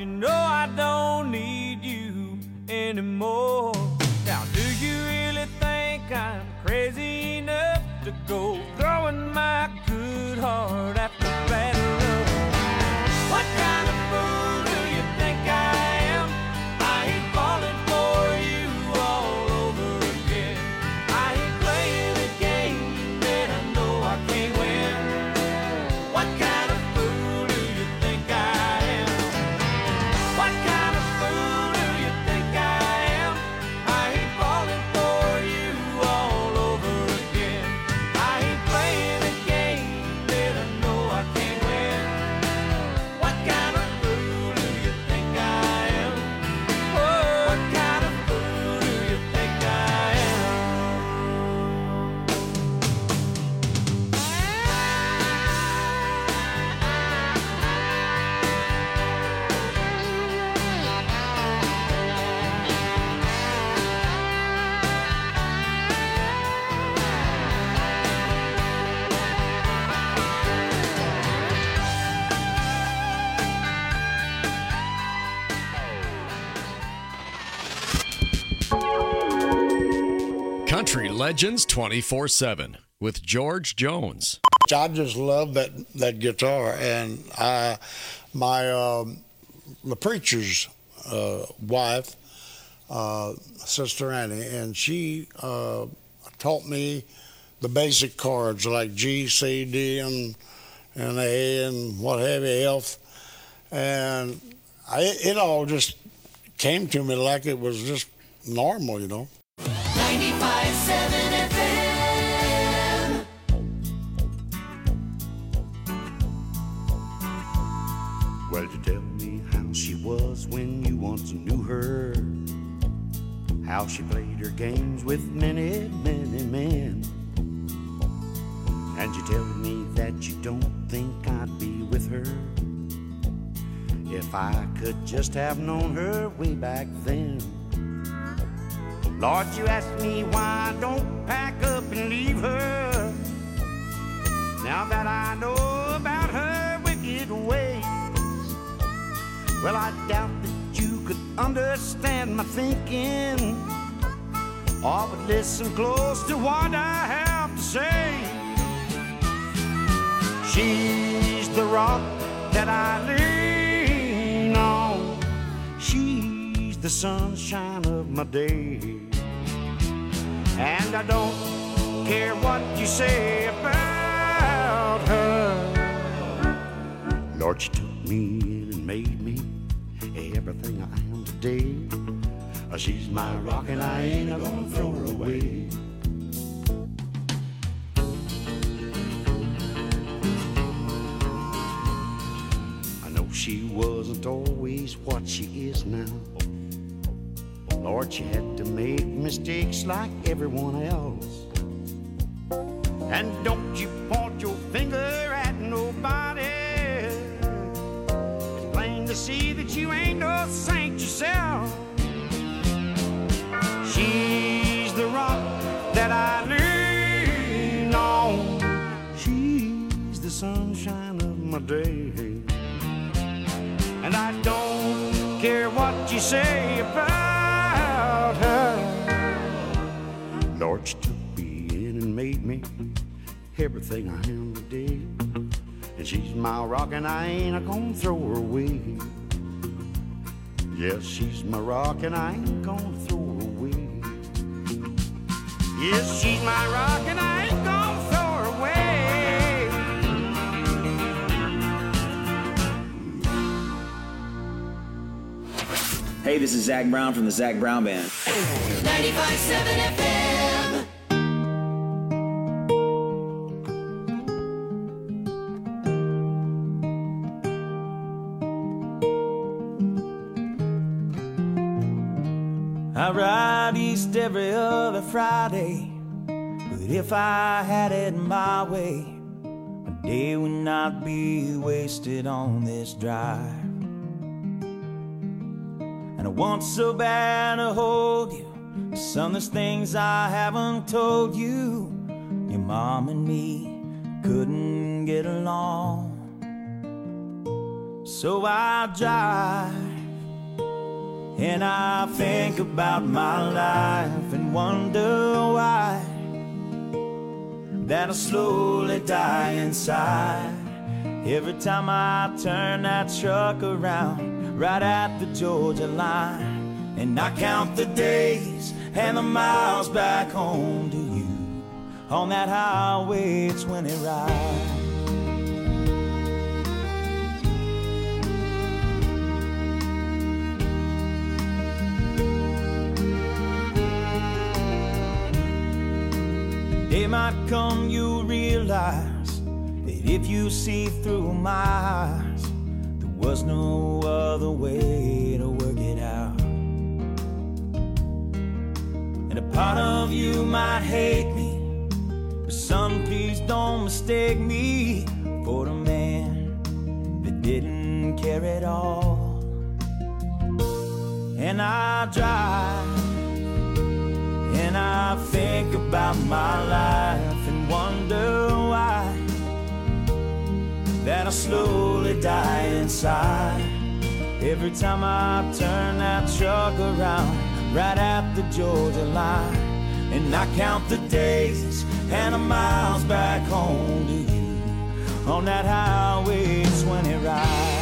you know I don't need you anymore. Now, do you really think I'm crazy enough to go throwing my good heart after bad love? What kind of fool do you think I am? I ain't falling for you all over again. I ain't playing a game that I know I can't win. What kind of fool do you think I am? What kind of fool do you think I am? I ain't falling for you all over again. I ain't playing a game that I know I can't win. What kind of fool do you think I am? Oh, what kind of fool do you think I am? Country Legends 24/7 with George Jones. I just love that guitar, and the preacher's wife, Sister Annie, and she taught me the basic chords like G, C, D, and A, and what have you, F, and it all just came to me like it was just normal, you know. 95.7 FM. Well, you tell me how she was when you once knew her, how she played her games with many, many men. And you tell me that you don't think I'd be with her if I could just have known her way back then. Lord, you ask me why I don't pack up and leave her, now that I know about her wicked ways. Well, I doubt that you could understand my thinking, or would listen close to what I have to say. She's the rock that I lean on, she's the sunshine of my day. And I don't care what you say about her. Lord, you took me in and made me everything I am today. She's my rock and I ain't gonna throw her away. I know she wasn't always what she is now. Lord, she had to make mistakes like everyone else. And don't you point your finger at nobody. It's plain to see that you ain't no saint yourself. She's the rock that I lean on, she's the sunshine of my day. And I don't care what you say about her. Lord, she took me in and made me everything I am today. And she's my rock and I ain't gonna throw her away. Yes, she's my rock and I ain't gonna throw her away. Yes, she's my rock and I ain't gonna throw her away. Hey, this is Zach Brown from the Zach Brown Band. 95.7 FM. I ride east every other Friday, but if I had it my way, my day would not be wasted on this drive. And I want so bad to hold you, son, there's things I haven't told you. Your mom and me couldn't get along, so I drive And I think about my life and wonder why that I slowly die inside. Every time I turn that truck around right at the Georgia line, and I count the days and the miles back home to you on that highway 20 ride. Day might come, you realize that if you see through my eyes, there was no other way to work it out. And a part of you might hate me, but son, please don't mistake me for the man that didn't care at all. And I drive and I think about my life and wonder why that I slowly die inside. Every time I turn that truck around right at the Georgia line, and I count the days and the miles back home to you on that highway 20 ride.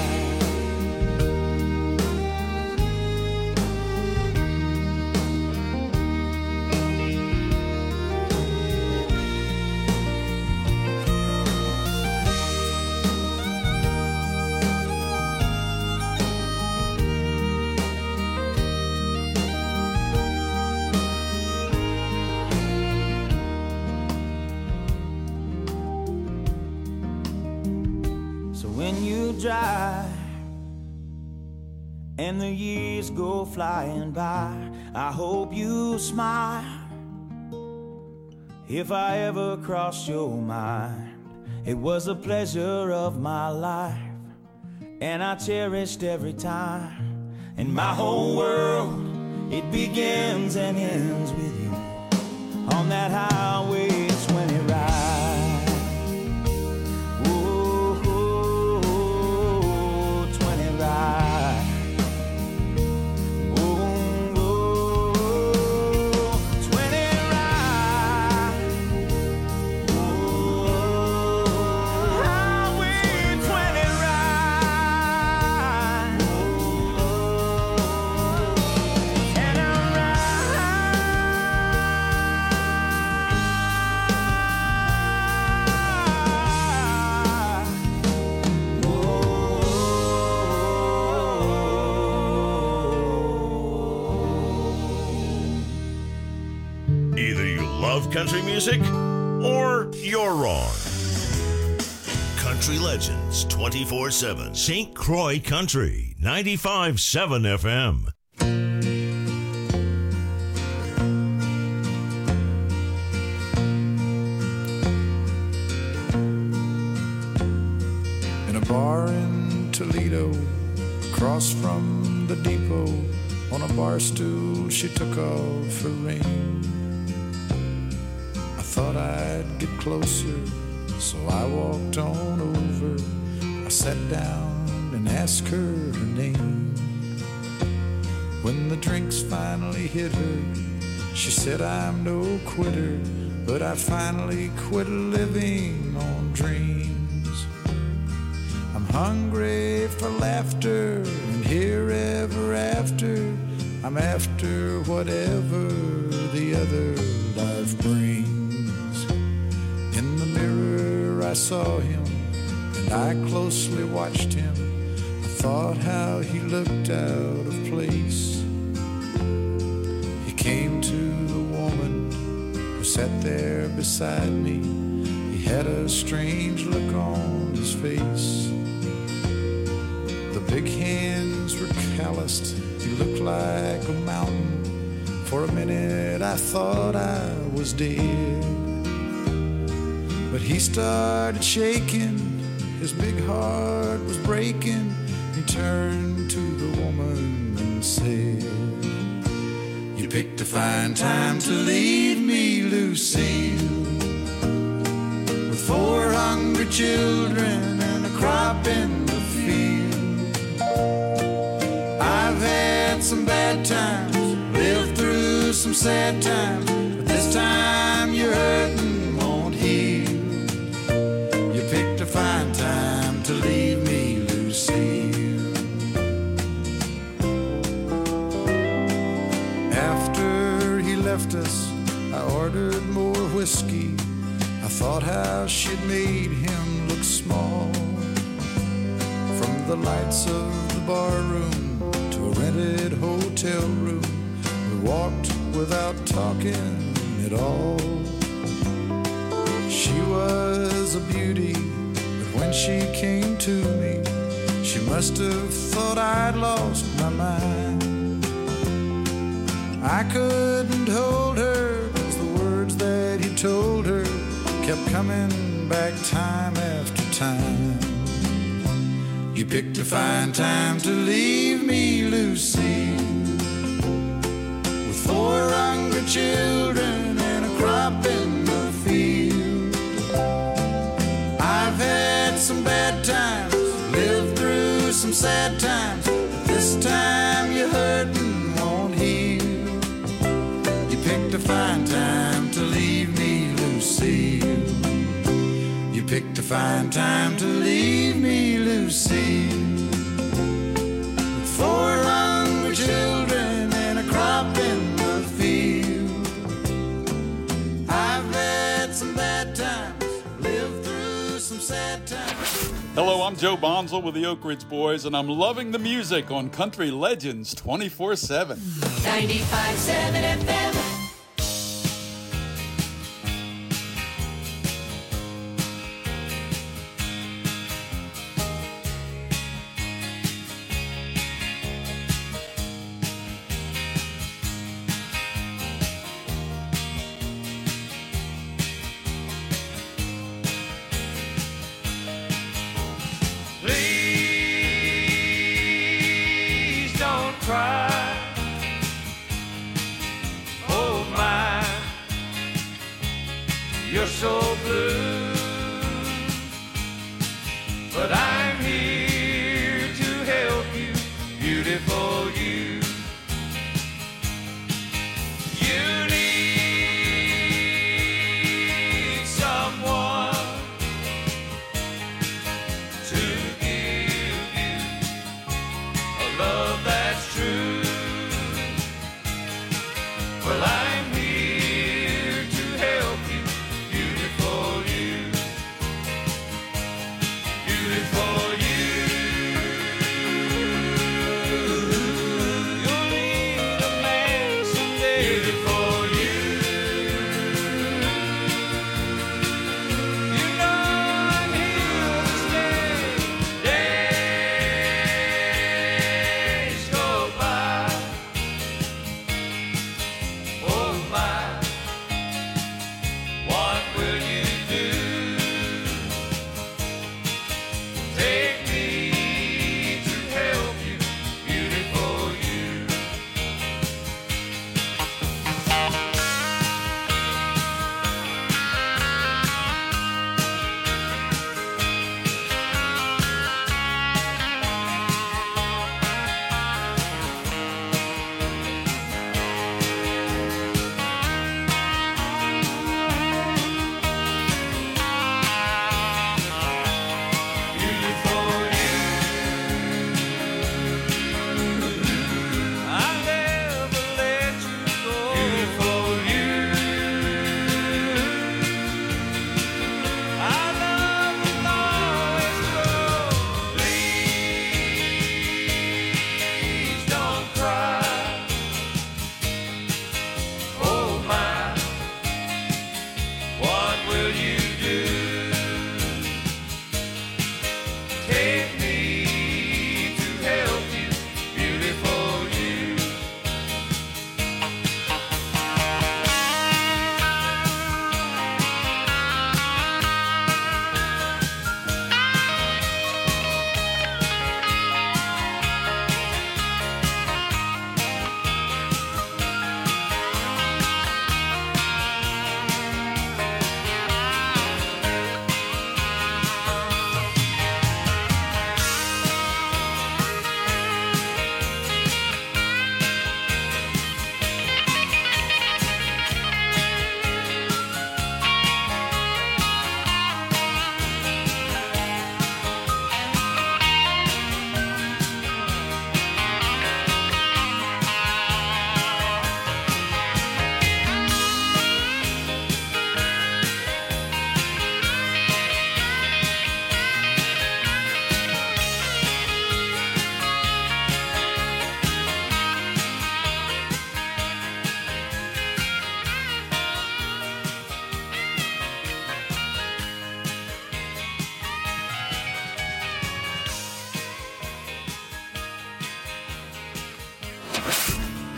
When you drive and the years go flying by, I hope you smile. If I ever cross your mind, it was a pleasure of my life, and I cherished every time. And my whole world, it begins and ends with you on that highway 20 ride. Country music, or you're wrong. Country Legends 24/7. St. Croix Country 95.7 FM. In a bar in Toledo, across from the depot, on a bar stool she took off her ring. Thought I'd get closer, so I walked on over. I sat down and asked her her name. When the drinks finally hit her, she said, I'm no quitter, but I finally quit living on dreams. I'm hungry for laughter, and here ever after, I'm after whatever the other life brings. In the mirror I saw him, and I closely watched him. I thought how he looked out of place. He came to the woman who sat there beside me. He had a strange look on his face. The big hands were calloused. He looked like a mountain. For a minute I thought I was dead. But he started shaking, his big heart was breaking. He turned to the woman and said, You picked a fine time to leave me, Lucille, with 4 hungry children and a crop in the field. I've had some bad times, lived through some sad times, but this time you're hurting won't heal. You picked a fine time to leave me, Lucille. After he left us, I ordered more whiskey. I thought how she'd made him look small. From the lights of the bar room to a rented hotel room, we walked without talking at all. She was a beauty, but when she came to me, she must have thought I'd lost my mind. I couldn't hold her, 'cause the words that he told her kept coming back time after time. You picked a fine time to leave me, Lucille, with 4 hungry children and a crop in the field. I've had some bad times, lived through some sad times, but this time you're hurting won't heal. You picked a fine time to leave me, Lucille. You picked a fine time to leave me, Lucille, with 4 hungry children and a crop in the field. I've had some bad times, lived through some sad times. Hello, I'm Joe Bonzel with the Oak Ridge Boys, and I'm loving the music on Country Legends 24/7. 95.7 FM. Please don't cry. Oh my, you're so blue. But I'm here to help you, beautiful you. You need someone to give you a love that's true. Well, I'm here to help you, beautiful you.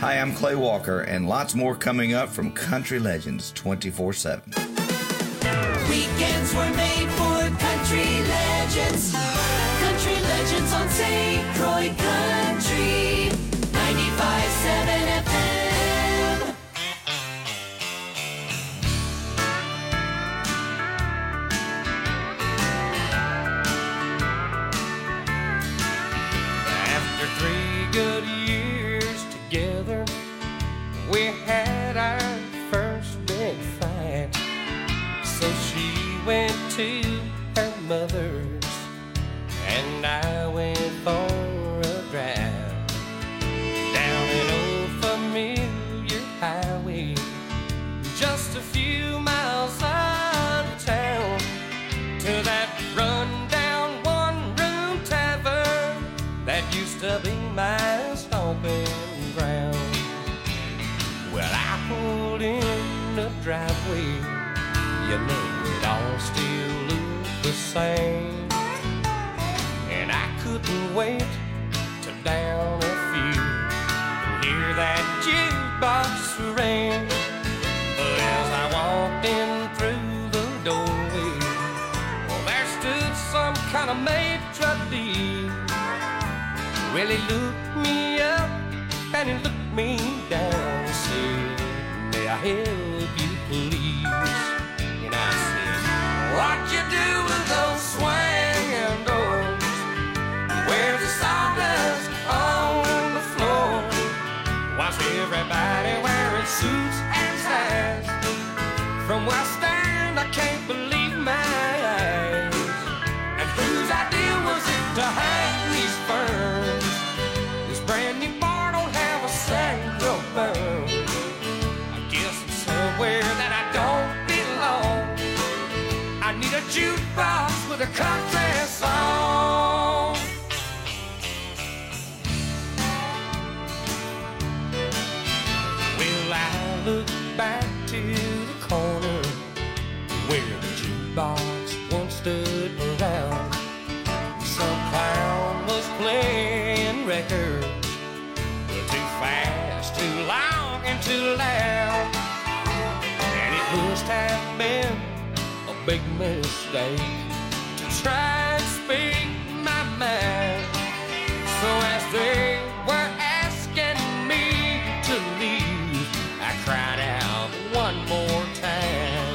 Hi, I'm Clay Walker, and lots more coming up from Country Legends 24/7. Weekends were made for country legends. Country legends on St. Croix Country 95.7 FM. After 3 good years together, we had our first big fight. So she went to her mother's, and I went for a drive down an old familiar highway, just a few miles out of town, to that run-down one-room tavern that used to be my stomping ground. Well, I pulled in the driveway, you know it all still looked the same, and I couldn't wait to down a few and hear that jukebox ring. But as I walked in through the doorway, well, there stood some kind of maitre d'. Well, he looked me up and he looked me down and said, "May I help you, please?" And I said, "What you do with those swinging doors? Where's the sawdust on the floor? Why's everybody wearing suits and ties? From where I stand, I can't believe my eyes. And whose idea was it to hang these ferns? This brand new bar don't have a single burn. I guess it's somewhere that I don't belong. I need a jukebox with a country song." Well, I look back to the corner where the jukebox once stood around. Some clown was playing records, too fast, too long, and too loud. And it must have been a big mistake to try and speak my mind. So as they were asking me to leave, I cried out one more time,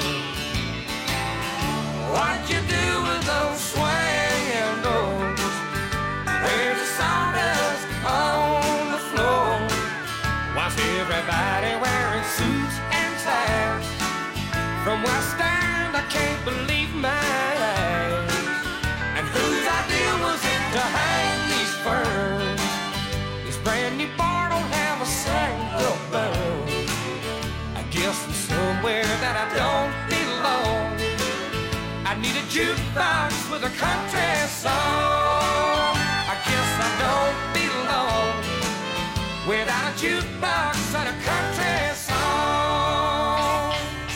"What you do with those swinging doors? Where's the sawdust on the floor? Why's everybody wearing suits and ties? From where I stand, I can't believe my eyes. And whose idea was it to hang these ferns? This brand new bar don't have a single burn. I guess I'm somewhere that I don't belong. I need a jukebox with a country song. I guess I don't belong without a jukebox and a country song."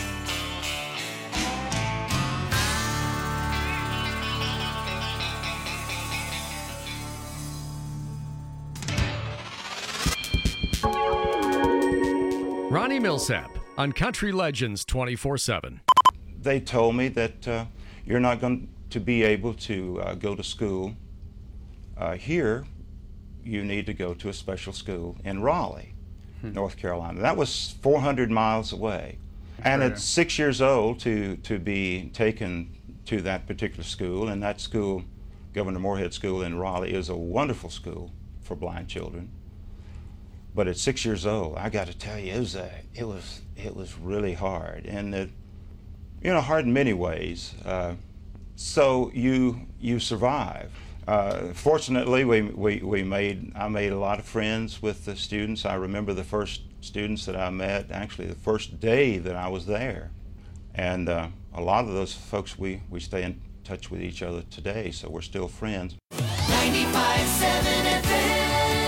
Ronnie Millsap on Country Legends 24/7. They told me that you're not going to be able to go to school here. You need to go to a special school in Raleigh, North Carolina. That was 400 miles away. And at 6 years old to be taken to that particular school, and that school, Governor Moorhead School in Raleigh, is a wonderful school for blind children. But at 6 years old, I got to tell you, it was really hard, and hard in many ways. So you survive. Fortunately, I made a lot of friends with the students. I remember the first students that I met, actually the first day that I was there, and a lot of those folks we stay in touch with each other today, so we're still friends. 95.7 FM.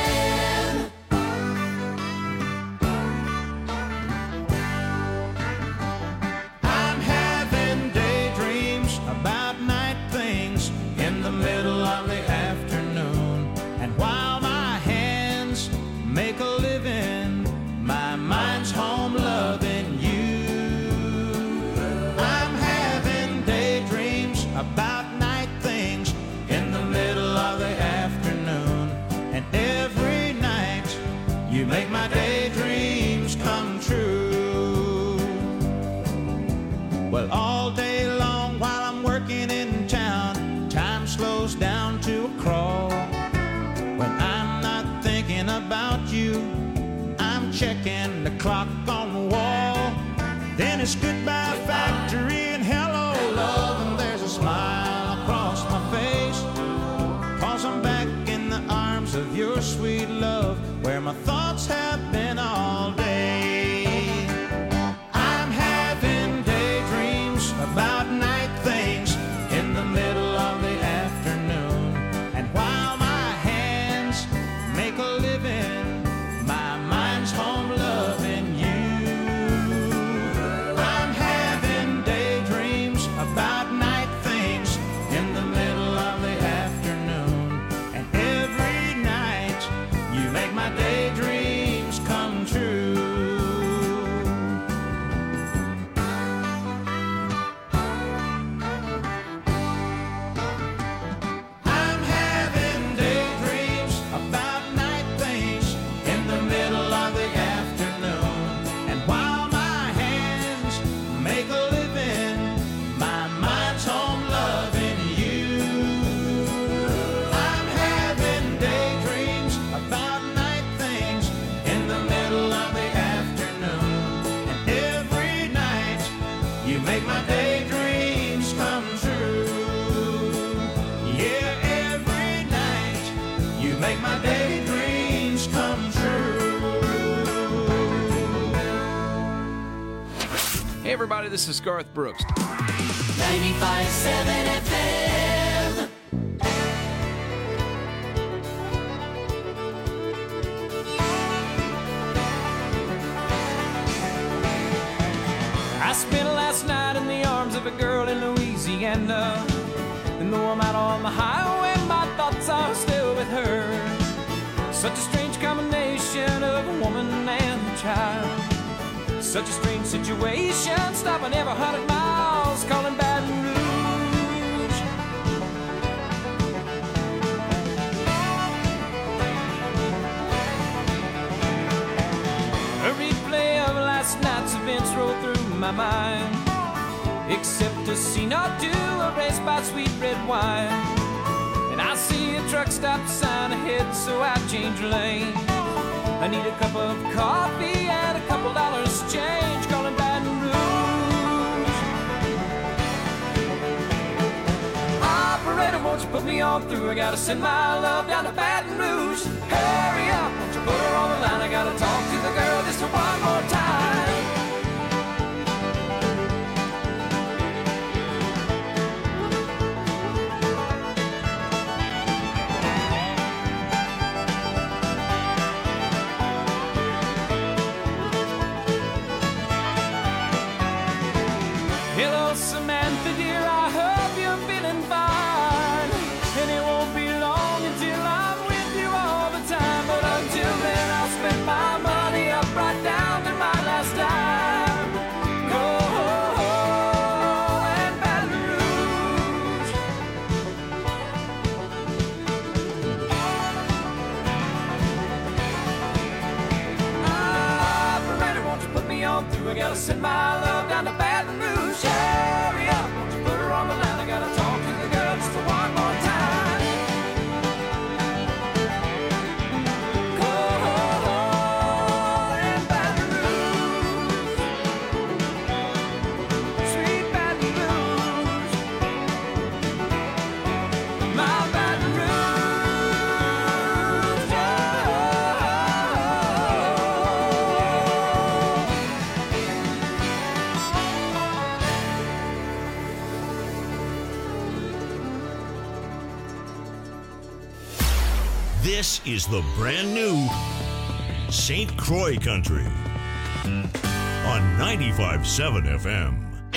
I'm having daydreams about night things in the middle of the afternoon. And while my hands make a living, Well, all day long while I'm working in town, time slows down to a crawl. When I'm not thinking about you, I'm checking the clock on the wall. Then it's goodbye factory and hello love, and there's a smile across my face, 'cause I'm back in the arms of your sweet love, where my thoughts have been all day. I'm having daydreams about night things in the middle of the afternoon, and while my hands make a living, my mind's home loving you. I'm having daydreams about night things in the middle of the afternoon, and every night you make my daydreams come true. I'm having daydreams about night things in the middle of the afternoon, and while my hands make a living, my mind's home loving you. I'm having daydreams about night things in the middle of the afternoon, and every night you make my daydreams come true. Yeah, every night you make my daydreams come true. Hey everybody, this is Garth Brooks. 95.7 FM. I spent last night in the arms of a girl in Louisiana, and though I'm out on the highway, my thoughts are still with her. Such a strange combination of a woman and a child. Such a strange situation, stopping every 100 miles, calling Baton Rouge. A replay of last night's events roll through my mind, except a scene or two erased by sweet red wine. And I see a truck stop sign ahead, so I change lane. I need a cup of coffee and a couple dollars change, calling Baton Rouge. Operator, won't you put me on through? I gotta send my love down to Baton Rouge. Hurry up, won't you put her on the line? I gotta talk to the girl just one more time. Hello, Samantha, dear, I hope you're feeling fine. And it won't be long until I'm with you all the time. But until then, I'll spend my money up right down to my last dime. Go and Baton Rouge. Operator, won't you put me on through? I gotta send my love down to Baton Rouge. Hurry up, won't you put her on the line? I gotta talk to the girl just one more time. Go and Baton Rouge. Sweet Baton Rouge. My Baton Rouge. This is the brand new St. Croix Country on 95.7 FM.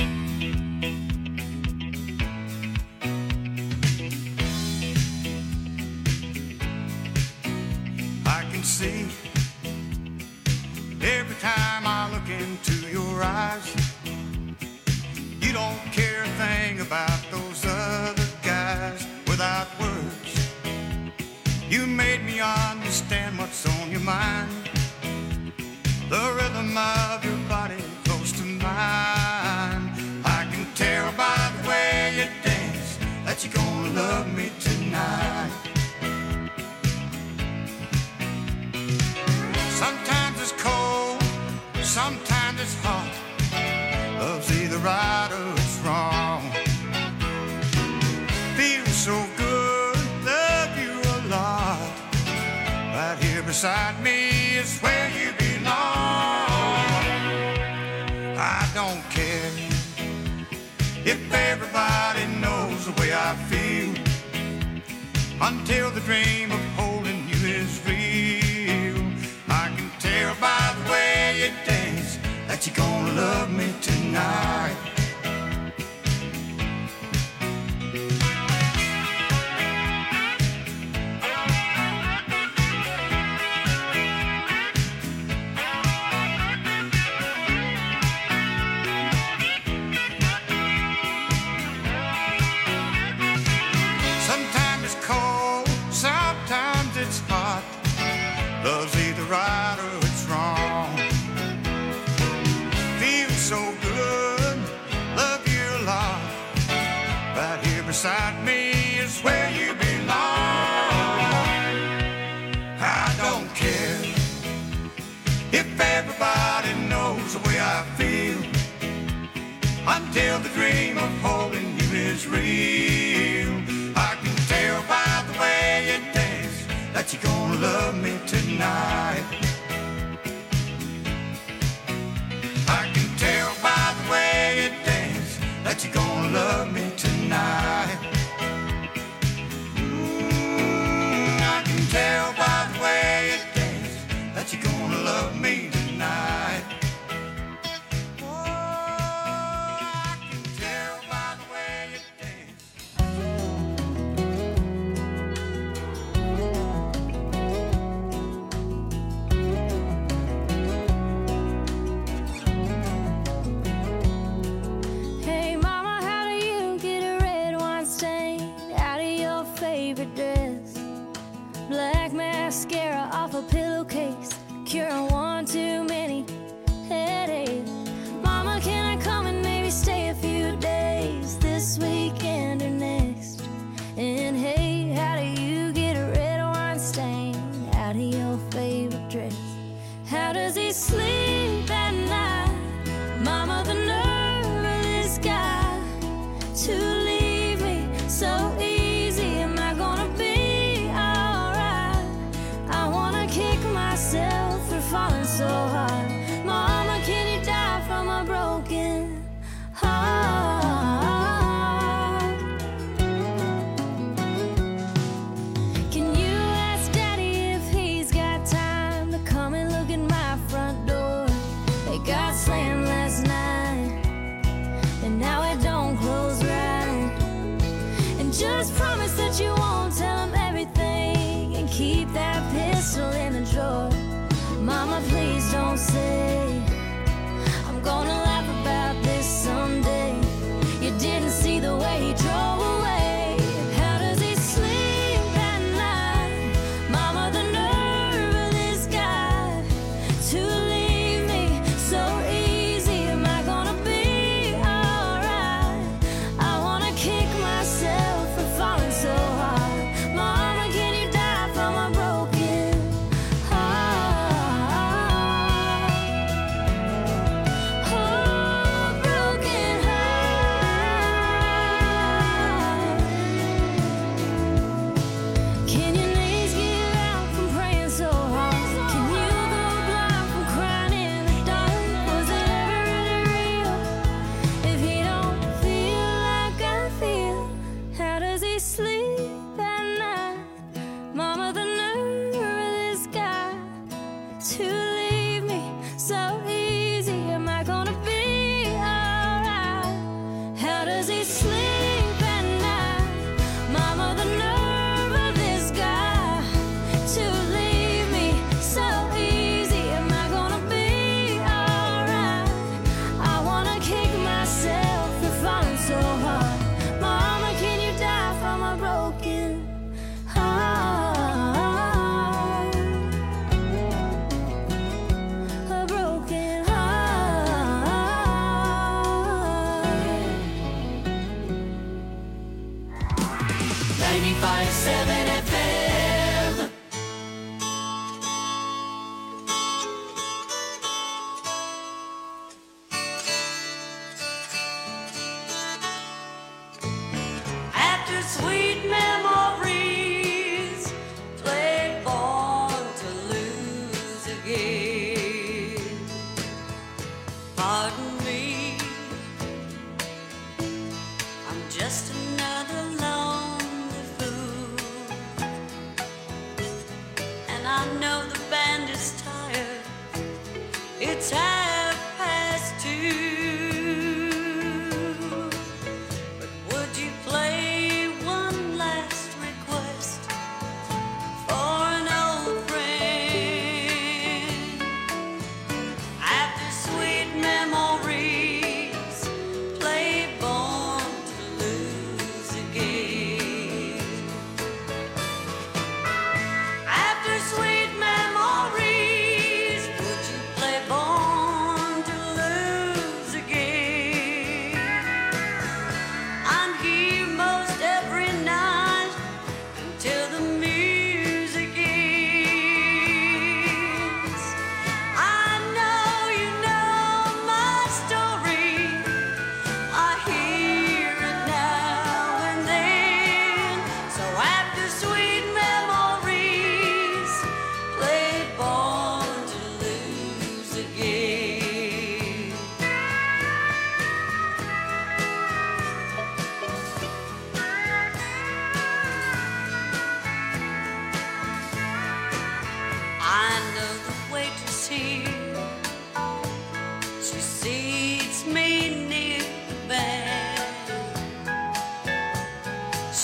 I can see every time I look into your eyes, you don't care a thing about those other guys. Without words, you made me understand what's on your mind. The rhythm of your body close to mine. I right or it's wrong. Feels so good, love you a lot. Right here beside me is where you belong. I don't care if everybody knows the way I feel, until the dream of holding you is real. I can tell by the way you dance that you're gonna love me tonight. Sometimes it's cold, sometimes it's hot. Love's either right or it's wrong. Feels so good, love you a lot. Right here beside me is where you belong. I don't care if everybody knows the way I feel, until the dream of holding you is real. I can tell by the way you dance that you're gonna love me tonight. I can tell by the way you dance that you're gonna love me tonight. I can tell by the way you dance that you're gonna love me tonight. Hey mama, how do you get a red wine stain out of your favorite dress? Black mascara off a pillowcase, curing one too many headaches. Mama, can I come and maybe stay a few days this weekend or next? And hey, how do you get a red wine stain out of your favorite dress? How does he sleep at night? Mama, the nerve of this guy to leave me so easy. Am I gonna be alright? I wanna kick myself for falling so hard. Mama, can you die from a broken heart? Can you ask Daddy if he's got time to come and look at my front door? It got slammed last night, and now it don't close right. And just promise that you won't tell him everything, and keep that pistol in the drawer. Mama, please don't say I'm gonna laugh about this someday. You didn't see the way he drove away. How does he sleep at night? Mama, the nerve of this guy to leave me so easy. Am I gonna be alright? I wanna kick myself for falling so hard. Mama, can you die from a broken heart? Oh, broken heart. Can your knees give out from praying so hard? Can you go blind from crying in the dark? Was it ever really real if he don't feel like I feel? How does he sleep at night? Mama, the nerve of this guy to leave me so easy. Am I gonna be alright? How does he sleep at night? Mama, the nerve of this guy to leave me so easy. Am I gonna be alright? I wanna kick myself for falling so hard. Mama, can you die from a broken heart? A broken heart. 95.7 FM.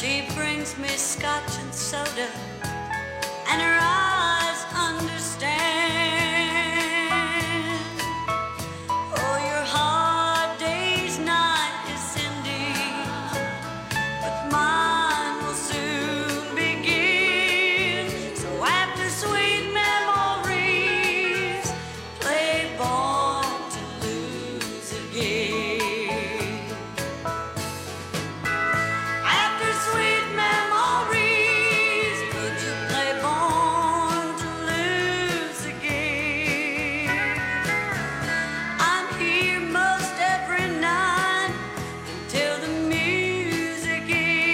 She brings me scotch and soda, and her eyes understand. Oh, your hard day's night is ending, but mine will soon begin. So after sweet memories, play Born to Lose again. After sweet memories, could you play Born to Lose again? I'm here most every night until the music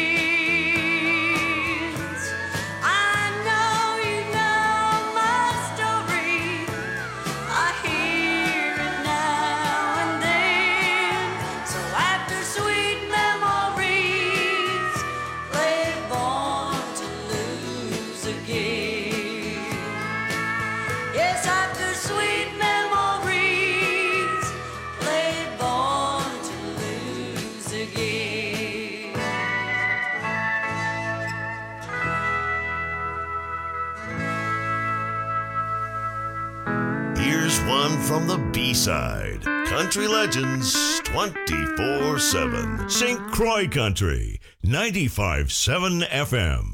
ends. I know you know my story. I hear it now and then. So after sweet memories, play Born to Lose again. Yes, after sweet memories, play Born to Lose again. Here's one from the B-side. Country Legends 24/7. St. Croix Country 95.7 FM.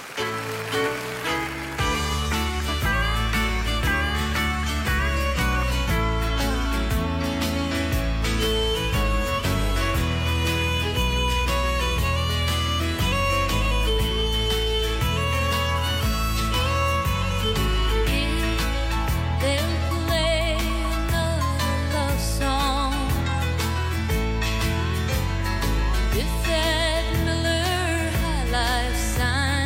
They'll play another love song with that Miller High Life sign.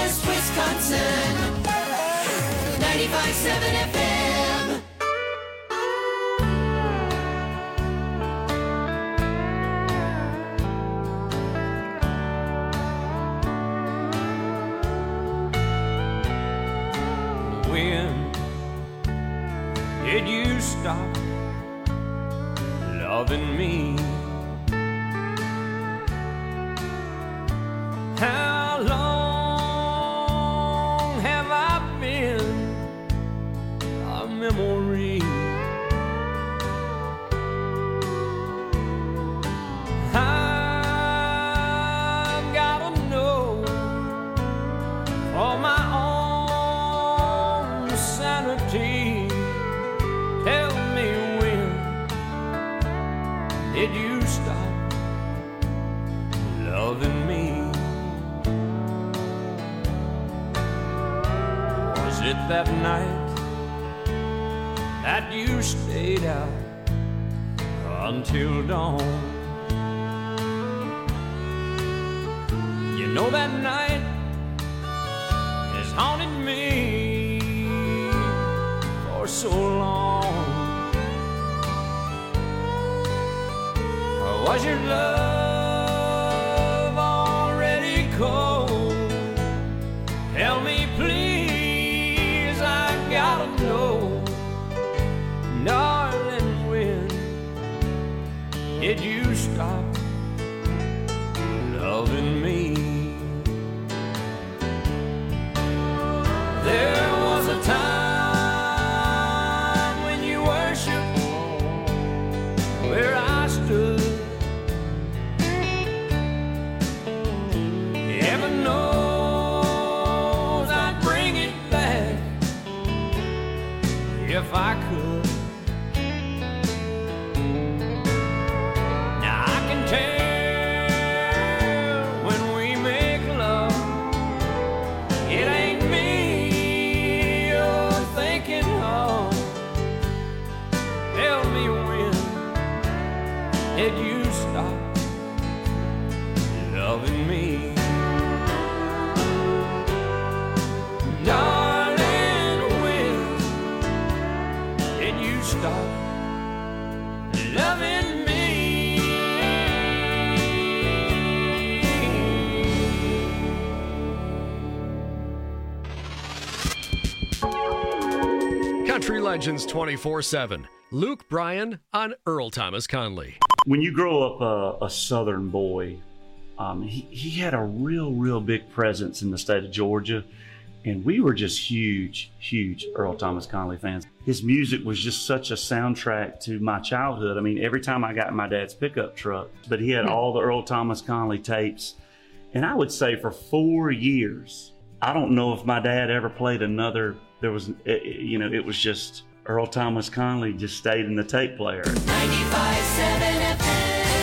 Northwest Wisconsin. 95.7 FM. When did you stop loving me? How long have I been a memory? I've gotta know for my own sanity. Tell me, when did you stop loving me? Was it that night that you stayed out until dawn? You know that night has haunted me for so long. Or was your love already cold? Tell me please, I gotta know. Darling, when did you stop loving me? There was a time when you worshiped where I stood. Heaven knows I'd bring it back if I could. Now I can tell when we make love, it ain't me you're thinking of. Tell me, when did you stop loving me? Darling, when did you stop loving me? Country Legends 24/7. Luke Bryan on Earl Thomas Conley. When you grow up a Southern boy, he had a real big presence in the state of Georgia. And we were just huge Earl Thomas Conley fans. His music was just such a soundtrack to my childhood. I mean, every time I got in my dad's pickup truck, but he had all the Earl Thomas Conley tapes. And I would say for 4 years, I don't know if my dad ever played another. There was, it was just Earl Thomas Conley just stayed in the tape player. 95.7 FM.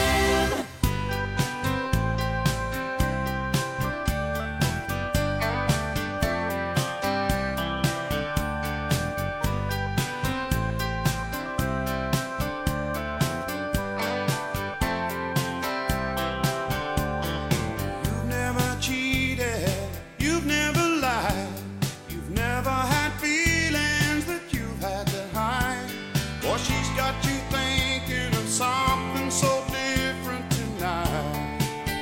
You've never cheated, you've never lied, you've never had feelings that you've had to hide. Boy, she's got you thinking of something so different tonight.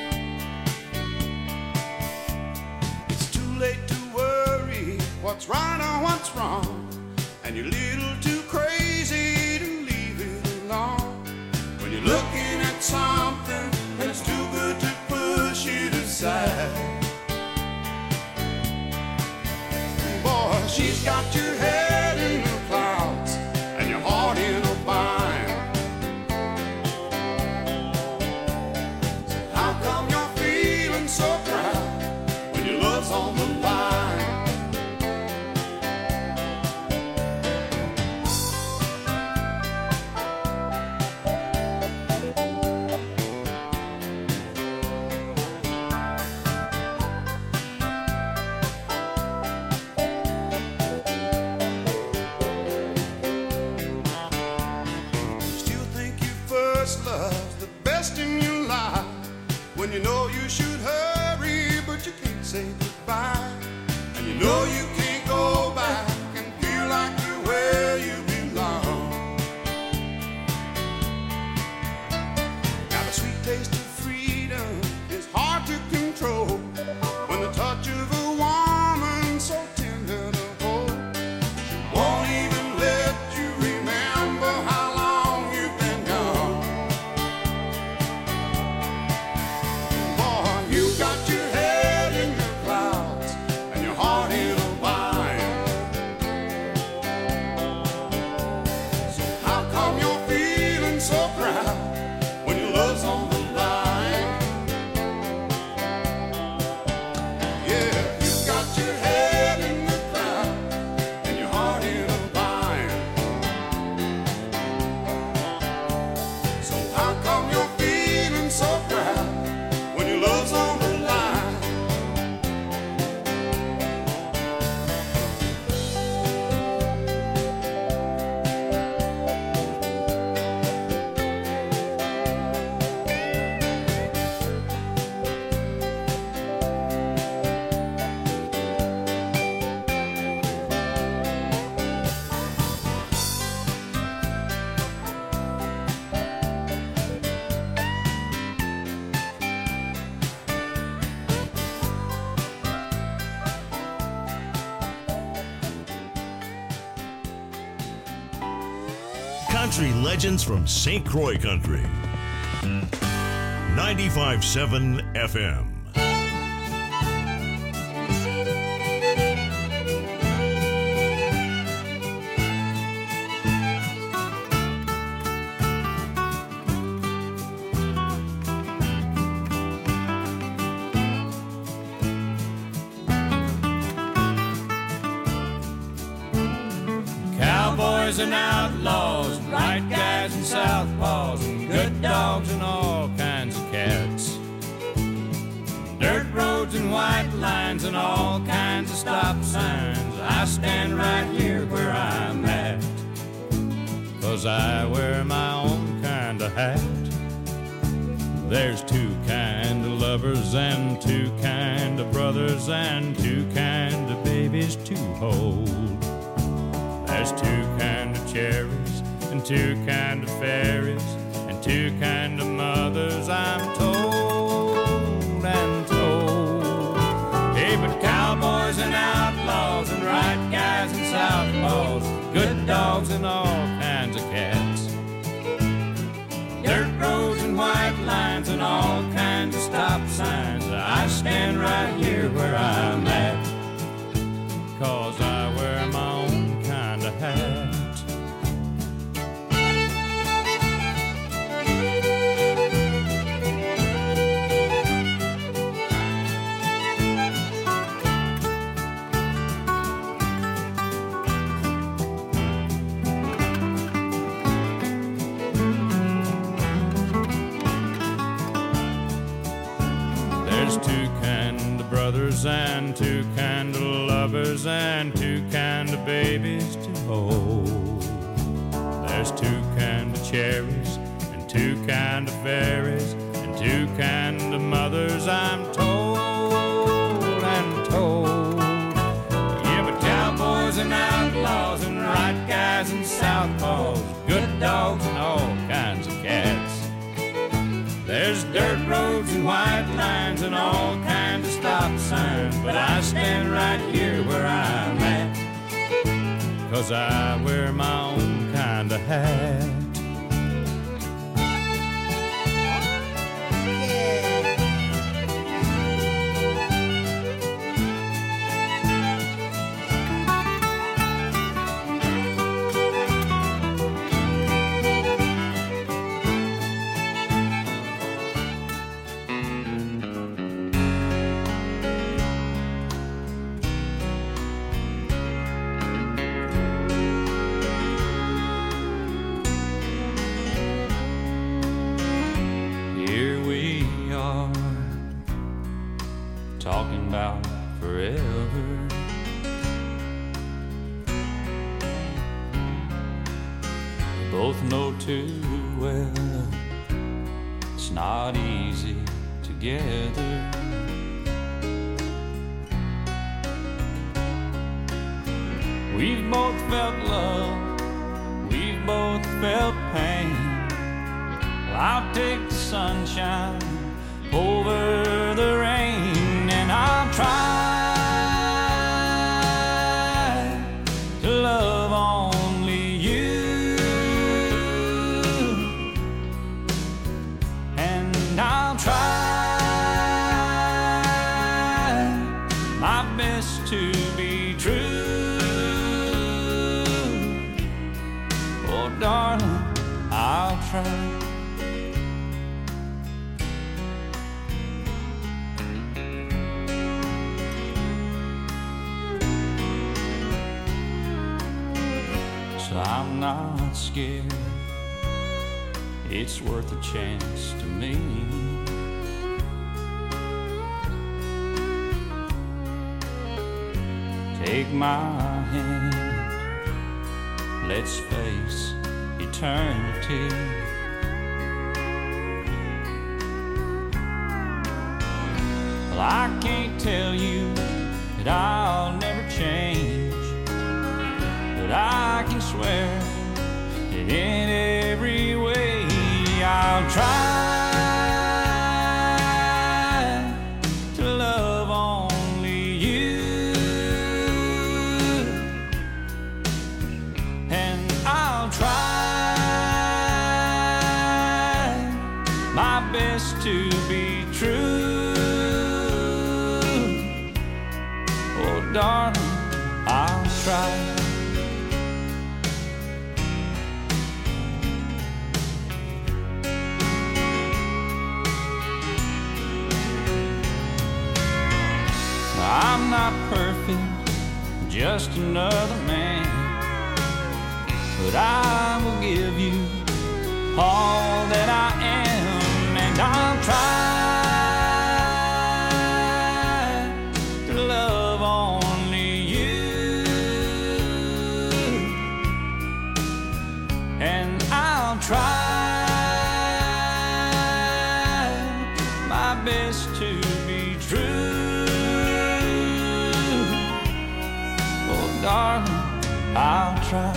It's too late to worry what's right or what's wrong, and you're a little too crazy to leave it alone. When you're looking at something and it's too good to push it aside. Boy, she's got your head in the clouds and your heart in a bind. So how come you're feeling so proud when your love's on the line? You know you can't go back and feel like you're where you belong. Now the sweet taste of freedom is hard to control when the touch of a woman so tender to hold. She won't even let you remember how long you've been gone. Boy, you got your head in the clouds and your heart in a bind. So how come you're feeling so proud when your love's on the line? Yeah, you got your head in the cloud and your heart in a bind. So how come you're feeling so proud when your love's on the line? Country legends from St. Croix Country. 95.7 FM. Cowboys and outlaws, right guys and southpaws, and good dogs and all kinds of cats. Dirt roads and white lines and all kinds of stop signs. I stand right here where I'm at, 'cause I wear my own kind of hat. There's two kind of lovers and two kind of brothers and two kind of babies to hold. There's two kind of cherries and two kind of fairies and two kind of mothers, I'm told and told. Hey, but cowboys and outlaws and right guys and southpaws, good dogs and all kinds of cats. Dirt roads and white lines and all kinds of stop signs. I stand right here where I'm at, 'cause I wear my own kind of hat. There's two kind of brothers and two kind of lovers and two kind of babies to hold. There's two kind of cherries and two kind of fairies and two kind of mothers, I'm told and told. Yeah, but cowboys and outlaws and right guys and southpaws, good dogs and all kinds of cats. There's dirt roads and white lines and all kinds of stop signs, but I stand right here where I'm at, 'cause I wear my own kind of hat. Talking about forever. We both know too well it's not easy together. We've both felt love, we've both felt pain. I'll take the sunshine over the rain, and I'll try to love only you, and I'll try my best to be true. Oh, darling, I'll try. I'm not scared, it's worth a chance to me. Take my hand, let's face eternity. Well, I can't tell you that I'll never change, but I can swear that in every way I'll try to love only you, and I'll try my best to be true. Oh, darling, I'll try. I'm not perfect, just another man, but I will give you all that I am, and I'll try to love only you, and I'll try my best to be true. Darling, I'll try.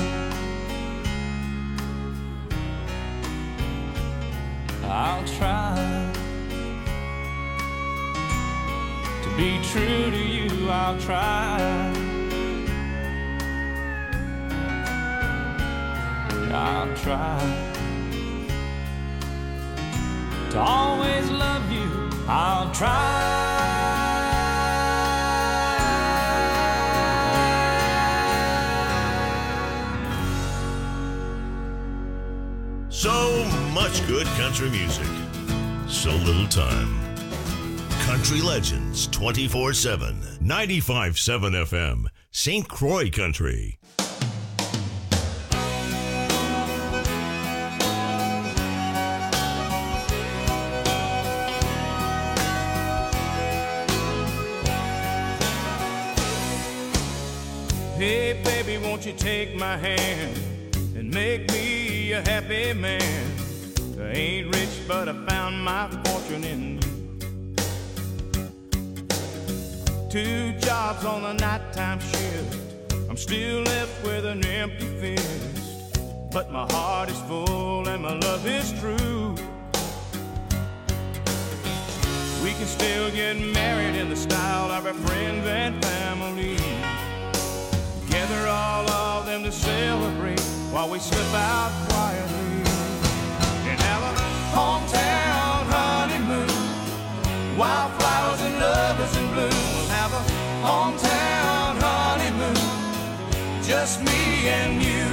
I'll try to be true to you. I'll try. I'll try to always love you. I'll try. So much good country music, so little time. Country Legends 24/7, 95.7 FM, St. Croix Country. Hey, baby, won't you take my hand and make me a happy man? I ain't rich, but I found my fortune in you. 2 jobs on the nighttime shift, I'm still left with an empty fist, but my heart is full and my love is true. We can still get married in the style of our friends and family. Gather all of them to celebrate while we slip out quietly and have a hometown honeymoon. Wildflowers and lovers in bloom. We'll have a hometown honeymoon, just me and you.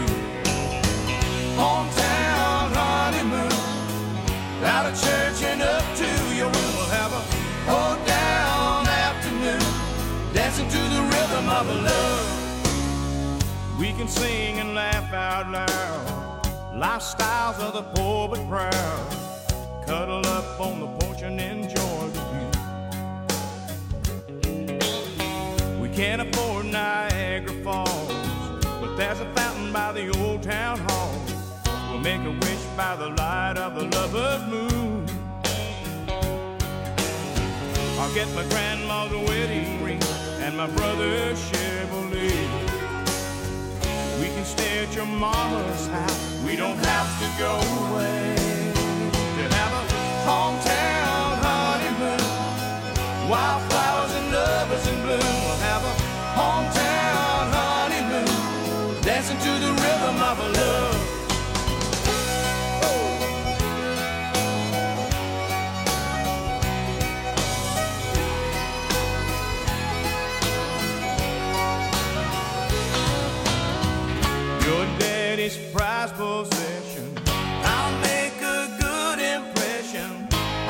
Hometown honeymoon, out of church and up to your room. We'll have a hold down afternoon, dancing to the rhythm of love. We can sing and laugh out loud, lifestyles of the poor but proud. Cuddle up on the porch and enjoy the view. We can't afford Niagara Falls, but there's a fountain by the old town hall. We'll make a wish by the light of the lover's moon. I'll get my grandma's wedding ring and my brother's Chevrolet. We can stay at your mama's house. We don't have to go away to have a hometown honeymoon. Wildflowers and lovers in bloom. We'll have a hometown honeymoon, dancing to the rhythm of a love. Your daddy's prized possession. I'll make a good impression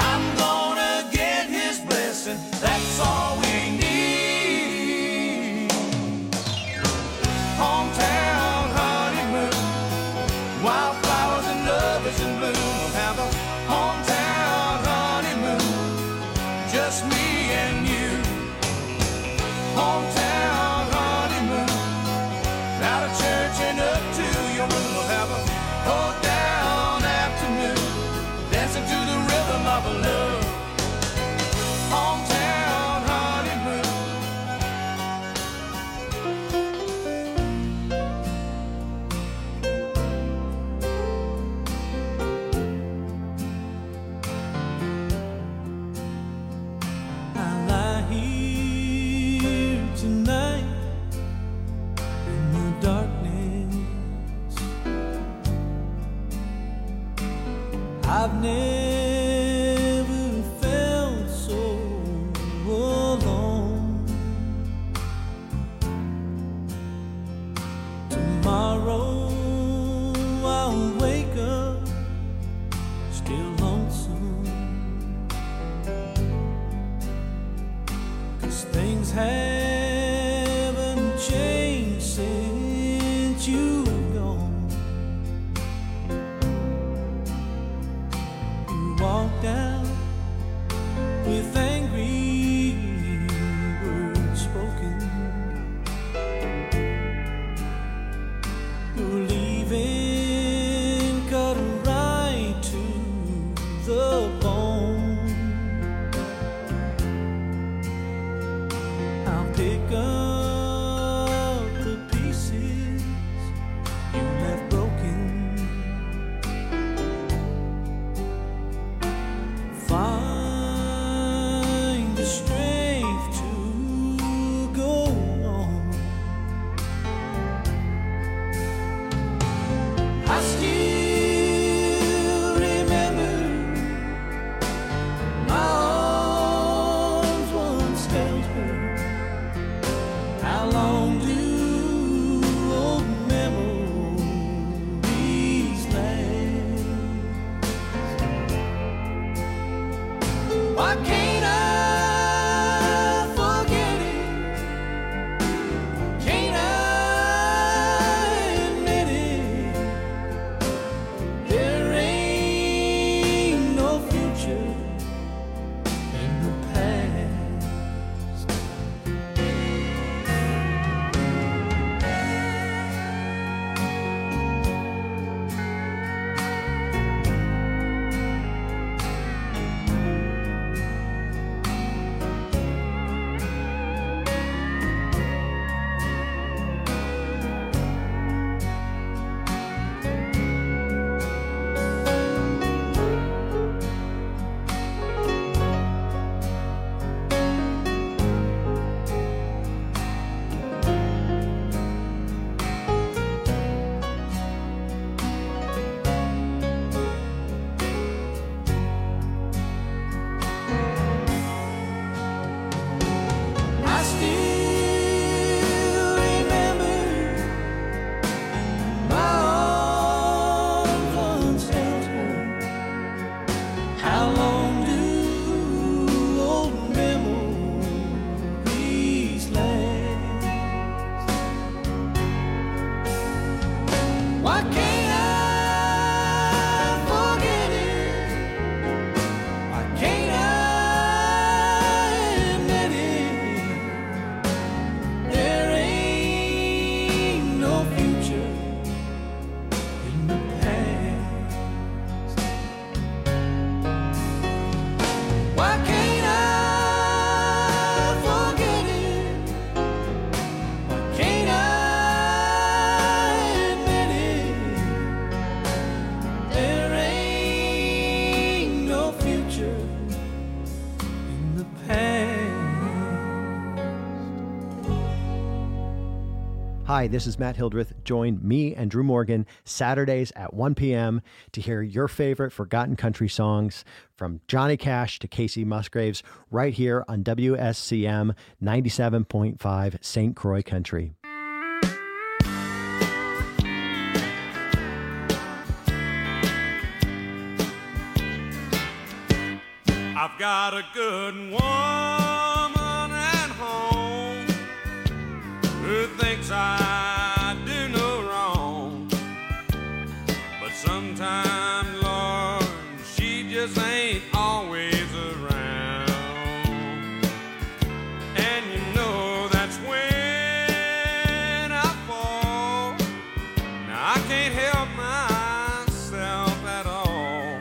Hi, this is Matt Hildreth. Join me and Drew Morgan Saturdays at 1 p.m. to hear your favorite forgotten country songs from Johnny Cash to Casey Musgraves right here on WSCM 97.5 St. Croix Country. I've got a good woman at home who thinks I do no wrong, but sometimes, Lord, she just ain't always around. And you know that's when I fall. Now I can't help